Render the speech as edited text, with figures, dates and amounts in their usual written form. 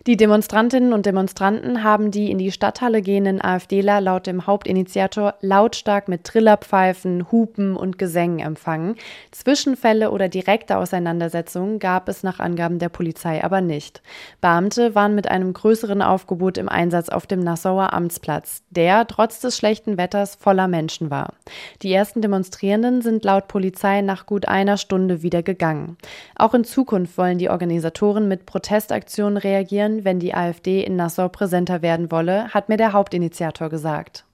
Die Demonstrantinnen und Demonstranten haben die in die Stadthalle gehenden AfDler laut dem Hauptinitiator lautstark mit Trillerpfeifen, Hupen und Gesängen empfangen. Zwischenfälle oder direkte Auseinandersetzungen gab es nach Angaben der Polizei aber nicht. Beamte waren mit einem größeren Aufgebot im Einsatz auf dem Nassauer Amtsplatz, der trotz des schlechten Wetters voller Menschen war. Die ersten Demonstrierenden sind laut Polizei nach gut einer Stunde wieder gegangen. Auch in Zukunft wollen die Organisatoren mit Protestaktionen reagieren, wenn die AfD in Nassau präsenter werden wolle, hat mir der Hauptinitiator gesagt.